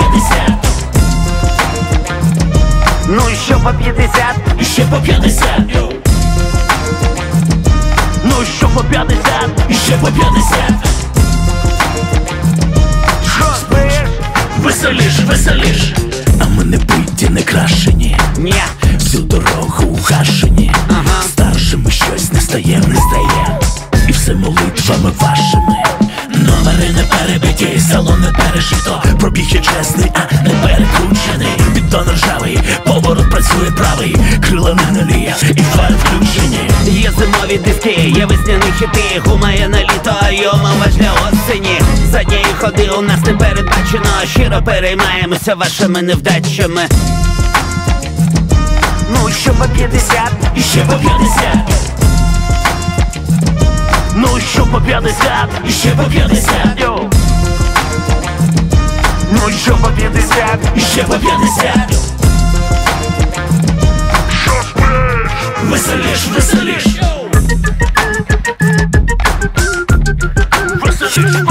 50. Ну що по 50? І ще по 50. Ну що по 50? І ще по 50. Що спиш? Веселіш, веселіш. А ми не биті, не крашені. Ні. Всю дорогу угашені. Старшими щось не стає. І все молитвами вашими. Номери не перебиті, салон не перешито. Пробіг є чесний, а не перекручений. Піддон ржавий, поворот працює правий. Крила не гнилі, і фари включені. Є зимові диски, є весняні хіти. Гума є на літо, а йомова для осені. Задньої ходи у нас не передбачено. Щиро переймаємося вашими невдачами. Ну що по 50? І ще по 50. Ну що по 50? І ще по 50. Йоу. Ну що по 50? І ще по 50. Що спиш? Веселіш, веселіш. Веселіш, веселіш.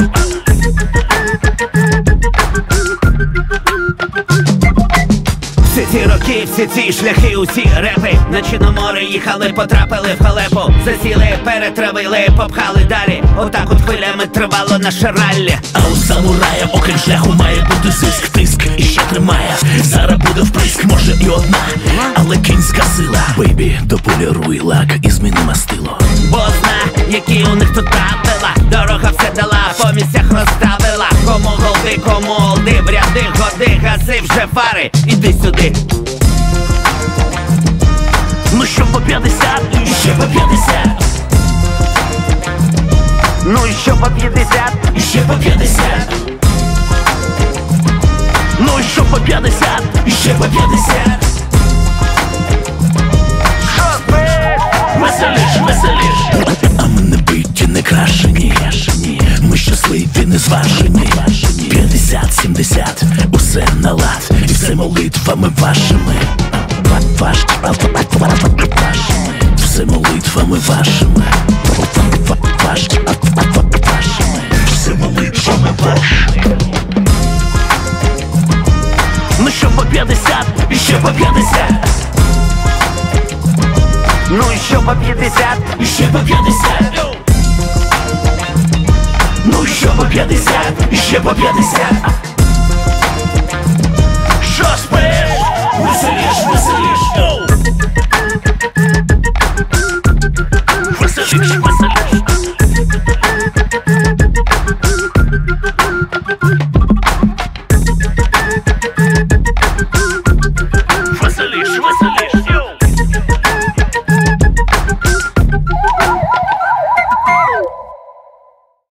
Всі ці роки, всі ці шляхи, усі репи, наче на море їхали, потрапили в халепу. Засіли, перетравили, попхали далі. Отак от хвилями тривало наше раллі. А у самурая, окрім шляху, має бути зиск. Тиск і ще тримає. Зараз буде вприск, може і одна, але кінська сила. Бейбі, дополіруй лак і зміни мастило. Бо зна, які у них тут правила. Дорога все дала, по місцях розставила. Кому голди, кому олди, в ряди годи. Гаси вже фари, іди сюди. Ну що по 50? І ще по 50. Ну і що по 50? І ще по 50. Ну і що по 50? І ще по 50. Що спиш? Веселіш, веселіш. А ми не биті, не крашені. Ми щасливі, не зважені. 50-70, усе на лад. І все молитвами вашими. Все молитвами вашими. Все молитвами вашими. Ну що по 50? І ще по 50. Ну і що по 50? І ще по 50. Ну що по 50? І ще по 50.